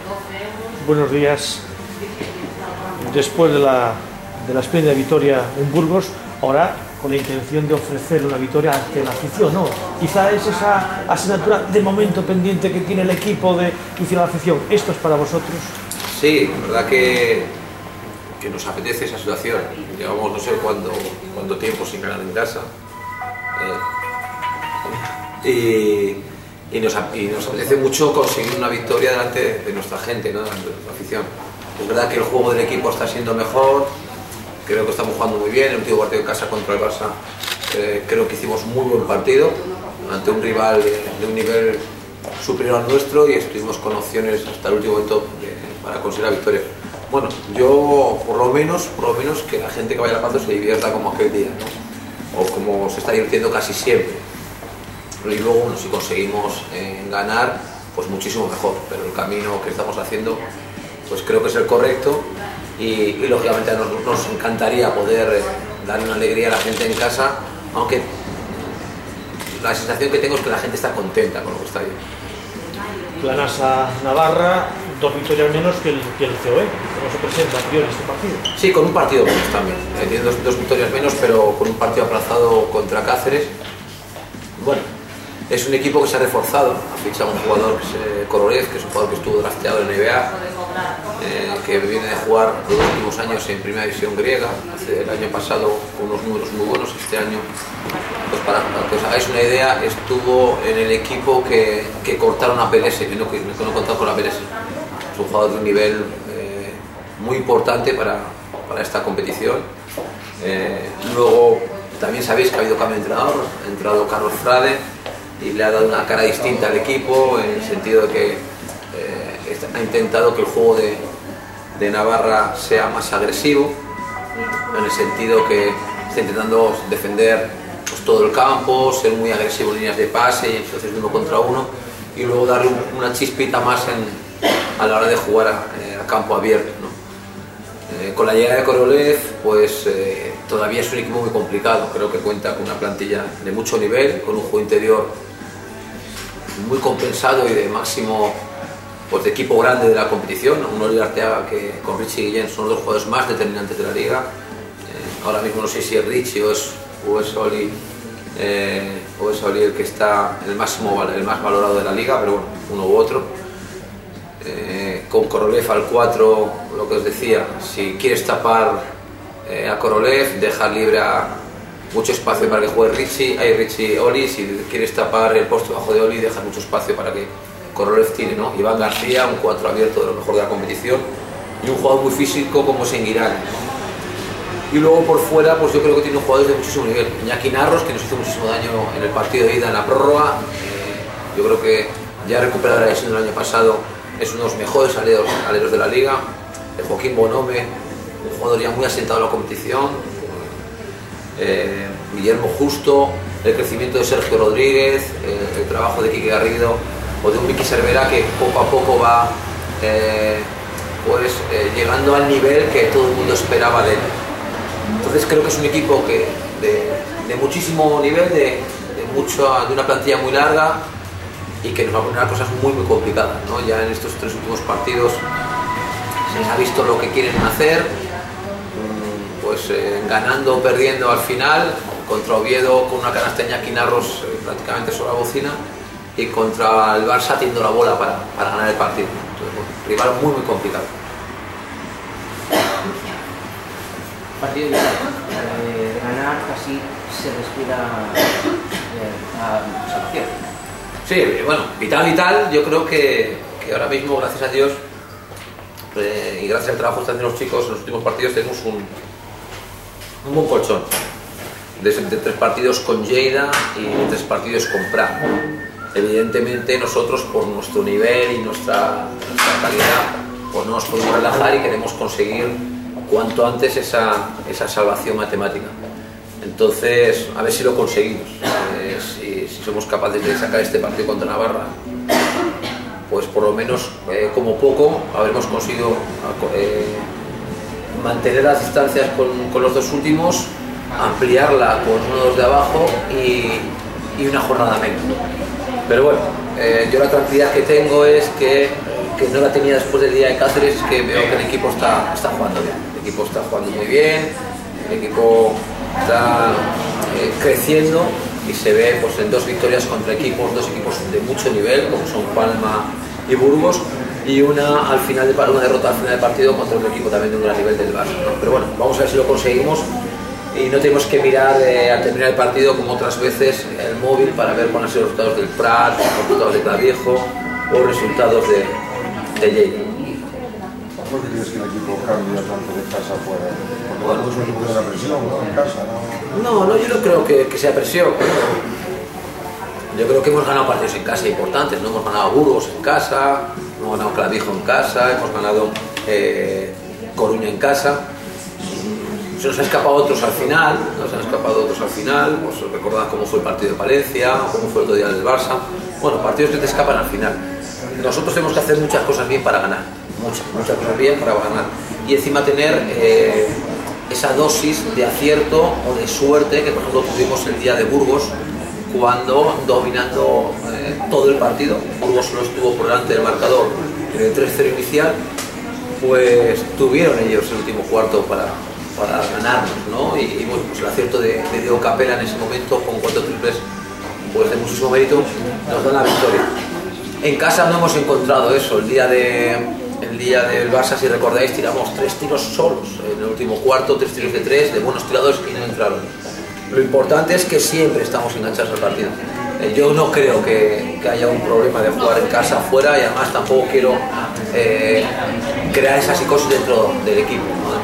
Buenos días. Después de la espléndida victoria en Burgos, ahora con la intención de ofrecer una victoria ante la afición, ¿no? Quizá es esa asignatura de momento pendiente que tiene el equipo de decir a la afición, ¿esto es para vosotros? Sí, la verdad que nos apetece esa situación. Llevamos no sé cuánto tiempo sin ganar en casa. Y nos apetece mucho conseguir una victoria delante de nuestra gente, ¿no? De nuestra afición. Es verdad que el juego del equipo está siendo mejor, creo que estamos jugando muy bien. El último partido en casa contra el Barça creo que hicimos muy buen partido ante un rival de un nivel superior al nuestro y estuvimos con opciones hasta el último momento para conseguir la victoria. Bueno, yo por lo menos que la gente que vaya al Pazo se divierta como aquel día, ¿no? O como se está divirtiendo casi siempre. Y luego, bueno, si conseguimos ganar, pues muchísimo mejor, pero el camino que estamos haciendo pues creo que es el correcto y lógicamente nos encantaría poder darle una alegría a la gente en casa, aunque la sensación que tengo es que la gente está contenta con lo que está ahí. La NASA Navarra, 2 victorias menos que el COE. ¿Cómo se presenta a priori este partido? Sí, con un partido menos también. Tiene dos victorias menos, pero con un partido aplazado contra Cáceres. Bueno, es un equipo que se ha reforzado. Ha fichado un jugador que es Korolev, que es un jugador que estuvo drafteado en NBA, que viene de jugar los últimos años en primera división griega. El año pasado con unos números muy buenos. Este año, pues para que os hagáis una idea, estuvo en el equipo que cortaron a PLS, que no contaron con la PLS. Es un jugador de un nivel muy importante para esta competición. Luego también sabéis que ha habido cambio de entrenador. Ha entrado Carlos Frade y le ha dado una cara distinta al equipo, en el sentido de que ha intentado que el juego de Navarra sea más agresivo, en el sentido que está intentando defender pues, todo el campo, ser muy agresivo en líneas de pase y entonces 1 contra 1, y luego darle una chispita más a la hora de jugar a campo abierto, ¿no? Con la llegada de Korolev, pues todavía es un equipo muy complicado. Creo que cuenta con una plantilla de mucho nivel, con un juego interior muy compensado y de máximo, pues, de equipo grande de la competición. Un Oli Arteaga que con Richie Guillén son los 2 jugadores más determinantes de la liga. Ahora mismo no sé si es Richie o es Oli el que está el más valorado de la liga, pero bueno, uno u otro. Con Korolev al 4, lo que os decía, si quieres tapar a Korolev, dejar libre mucho espacio para que juegue Richie Oli. Si quieres tapar el poste bajo de Oli, dejar mucho espacio para que Korolev tire, ¿no? Iván García, un 4 abierto de lo mejor de la competición, y un jugador muy físico como Senguirán. Y luego por fuera, pues yo creo que tiene un jugador de muchísimo nivel. Iñaki Narros, que nos hizo muchísimo daño en el partido de ida en la prórroga. Yo creo que ya recuperado la lesión del año pasado, es uno de los mejores aleros de la liga. Joaquín Bonome, un jugador ya muy asentado en la competición. Guillermo Justo, el crecimiento de Sergio Rodríguez, el trabajo de Quique Garrido o de un Miki Cervera que poco a poco va llegando al nivel que todo el mundo esperaba de él. Entonces creo que es un equipo de muchísimo nivel, de una plantilla muy larga y que nos va a poner a cosas muy complicadas, ¿no? Ya en estos 3 últimos partidos se les ha visto lo que quieren hacer, pues ganando o perdiendo al final, contra Oviedo con una canasta de Iñaki Narros prácticamente sobre la bocina, y contra el Barça teniendo la bola para ganar el partido. Entonces, bueno, rival muy complicado. Partido vital. Ganar casi se respira a salvación. Sí, bueno, vital. Yo creo que ahora mismo, gracias a Dios y gracias al trabajo que están haciendo los chicos en los últimos partidos, tenemos un buen colchón de 3 partidos con Lleida y 3 partidos con Prat. Evidentemente nosotros, por nuestro nivel y nuestra calidad, pues no nos podemos relajar y queremos conseguir cuanto antes esa salvación matemática. Entonces, a ver si lo conseguimos. Si somos capaces de sacar este partido contra Navarra, pues por lo menos, como poco, habremos conseguido mantener las distancias con los 2 últimos, ampliarla con uno de los de abajo y una jornada menos. Pero bueno, Yo la tranquilidad que tengo es que no la tenía después del día de Cáceres, es que veo que el equipo está jugando bien. El equipo está jugando muy bien, el equipo está creciendo y se ve pues, en dos victorias contra dos equipos de mucho nivel, como son Palma y Burgos, y una derrota al final del partido contra un equipo también de un gran nivel del Barça, ¿no? Pero bueno, vamos a ver si lo conseguimos y no tenemos que mirar al terminar el partido como otras veces el móvil para ver cuáles son los resultados del Prat, los resultados de Claviejo o resultados de Lleida. ¿Por qué crees que el equipo cambia tanto de casa afuera? Porque bueno, es un equipo de la presión, ¿no? En casa, ¿no? No, yo no creo que sea presión. Yo creo que hemos ganado partidos en casa importantes, ¿no? Hemos ganado Burgos en casa, hemos ganado Clavijo en casa, hemos ganado Coruña en casa. Se nos han escapado otros al final, pues recordad cómo fue el partido de Palencia, cómo fue el otro día del Barça. Bueno, partidos que te escapan al final. Nosotros tenemos que hacer muchas cosas bien para ganar, muchas cosas bien para ganar. Y encima tener esa dosis de acierto o de suerte que por ejemplo tuvimos el día de Burgos, cuando dominando todo el partido, Burgos solo estuvo por delante del marcador en el 3-0 inicial, pues tuvieron ellos el último cuarto para ganarnos, ¿no? Y bueno, pues el acierto de Diego Capela en ese momento con 4 triples pues de muchísimo mérito nos da la victoria. En casa no hemos encontrado eso. El día del Barça, si recordáis, tiramos 3 tiros solos en el último cuarto, 3 tiros de 3 de buenos tiradores y no entraron. Lo importante es que siempre estamos enganchados al partido. Yo no creo que haya un problema de jugar en casa afuera y además tampoco quiero crear esa psicosis dentro del equipo, ¿no?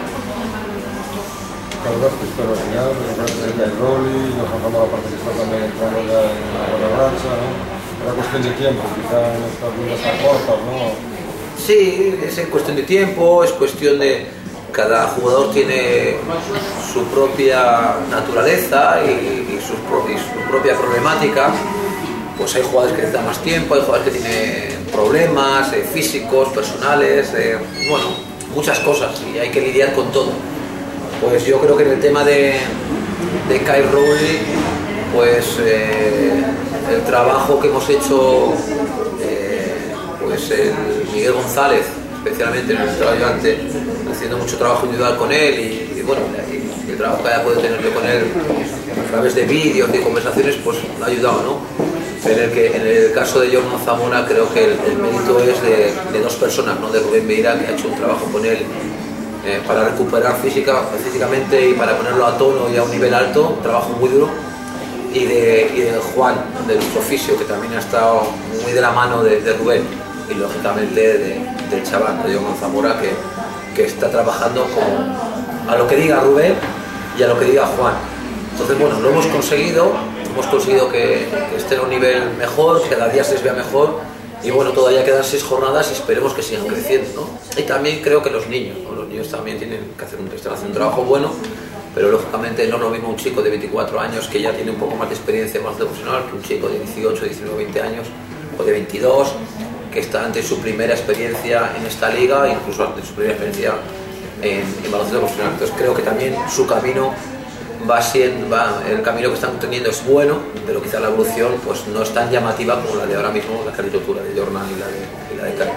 Caldaste, pero al final, el Kai Rolli, nos bajamos la parte que está también entrando ya en la buena racha, ¿no? Era cuestión de tiempo, quizá en estas vidas tan cortas, ¿no? Sí, es cuestión de tiempo, es cuestión de... Cada jugador tiene su propia naturaleza y su propia problemática. Pues hay jugadores que necesitan más tiempo, hay jugadores que tienen problemas físicos, personales, bueno, muchas cosas y hay que lidiar con todo. Pues yo creo que en el tema de Kai Rowley, pues el trabajo que hemos hecho, pues el Miguel González, especialmente en el ayudante, haciendo mucho trabajo individual con él y bueno, el trabajo que haya podido tener yo con él a través de vídeos y conversaciones, pues me ha ayudado, ¿no? En el caso de Jordan Zamora creo que el mérito es de dos personas, ¿no? De Rubén Beira, que ha hecho un trabajo con él para recuperar físicamente y para ponerlo a tono y a un nivel alto, un trabajo muy duro, y de Juan, de nuestro fisio, que también ha estado muy de la mano de Rubén, y lógicamente del chaval, de Jordan Zamora, que está trabajando a lo que diga Rubén y a lo que diga Juan. Entonces, bueno, lo hemos conseguido que esté a un nivel mejor, que cada día se les vea mejor, y bueno, todavía quedan 6 jornadas y esperemos que sigan creciendo, ¿no? Y también creo que los niños también tienen que están haciendo un trabajo bueno, pero lógicamente no es lo mismo un chico de 24 años que ya tiene un poco más de experiencia, más de profesional, que un chico de 18, 19, 20 años, o de 22, que está ante su primera experiencia en esta liga, incluso ante su primera experiencia en baloncesto profesional. Entonces creo que también su camino el camino que están teniendo es bueno, pero quizá la evolución pues no es tan llamativa como la de ahora mismo, la caricatura de Jordan y la de Kai.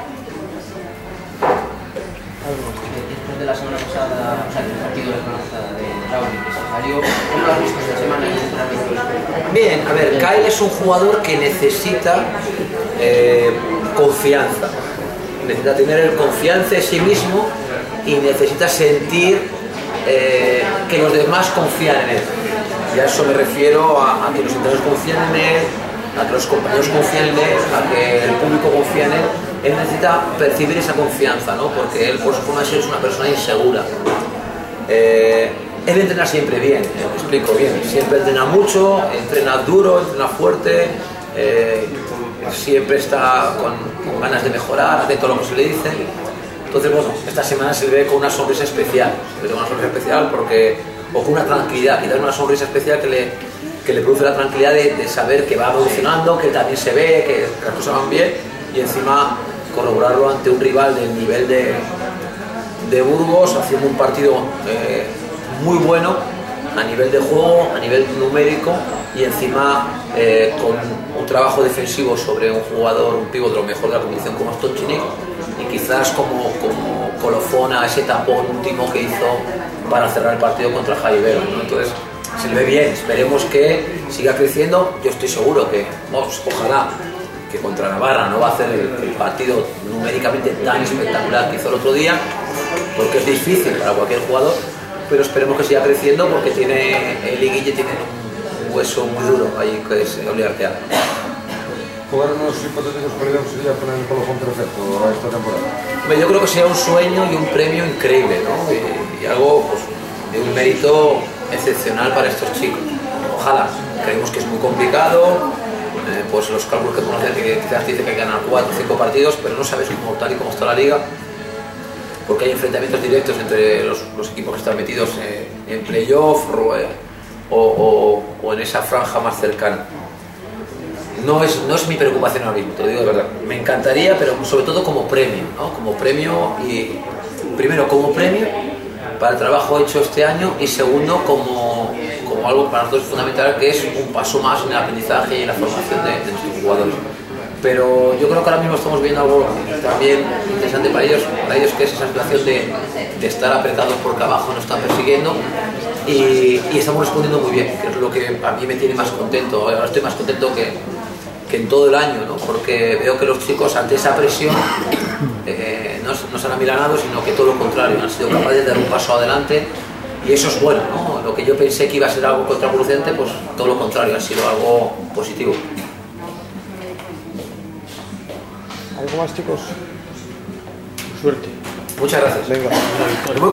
Después de la semana pasada, o sea, del partido de Raúl, que se salió, ¿cómo lo has visto esta semana y el entrenamiento? Bien, a ver, Kai es un jugador que necesita confianza, necesita tener confianza en sí mismo y necesita sentir que los demás confían en él. Y a eso me refiero a que los entrenadores confían en él, a que los compañeros confían en él, a que el público confía en él. Él necesita percibir esa confianza, ¿no? Porque él, por su forma de ser, es una persona insegura. Él entrena siempre bien, me explico bien, siempre entrena mucho, entrena duro, entrena fuerte, siempre está con ganas de mejorar, atento a lo que se le dice. Entonces, bueno, esta semana se le ve con una sonrisa especial, o con una tranquilidad, quizás una sonrisa especial que le produce la tranquilidad de saber que va evolucionando, que también se ve, que las cosas van bien, y encima corroborarlo ante un rival del nivel de Burgos, haciendo un partido muy bueno a nivel de juego, a nivel numérico, y encima con un trabajo defensivo sobre un jugador, un pívot de lo mejor de la competición como Stoncinic, y quizás como colofón a ese tapón último que hizo para cerrar el partido contra Javi Vero, ¿no? Entonces se le ve bien, esperemos que siga creciendo. Yo estoy seguro que, ojalá, que contra Navarra no va a hacer el partido numéricamente tan espectacular que hizo el otro día, porque es difícil para cualquier jugador, pero esperemos que siga creciendo, porque el Iguille tiene un hueso muy duro ahí, que es Oli Arteaga. Jugar unos hipotéticos playoffs sería poner el colofón perfecto a esta temporada. Yo creo que sería un sueño y un premio increíble, ¿no? Y algo, pues, de un mérito excepcional para estos chicos. Ojalá. Creemos que es muy complicado, pues los cálculos que podemos hacer, que quizás dice que hay que ganar 4 o 5 partidos, pero no sabes cómo, tal y como está la liga, porque hay enfrentamientos directos entre los equipos que están metidos en playoff o en esa franja más cercana. No es mi preocupación ahora mismo, te lo digo de verdad. Me encantaría, pero sobre todo como premio, ¿no? Como premio, y primero como premio para el trabajo hecho este año, y segundo como algo para nosotros fundamental, que es un paso más en el aprendizaje y en la formación de nuestros jugadores. Pero yo creo que ahora mismo estamos viendo algo también interesante para ellos, que es esa situación de estar apretados porque abajo nos están persiguiendo, y estamos respondiendo muy bien, que es lo que a mí me tiene más contento. Ahora estoy más contento que en todo el año, ¿no? Porque veo que los chicos, ante esa presión, no se han amilanado, sino que todo lo contrario, han sido capaces de dar un paso adelante, y eso es bueno, ¿no? Lo que yo pensé que iba a ser algo contraproducente, pues todo lo contrario, ha sido algo positivo. ¿Algo más, chicos? Suerte. Muchas gracias. Venga, una victoria.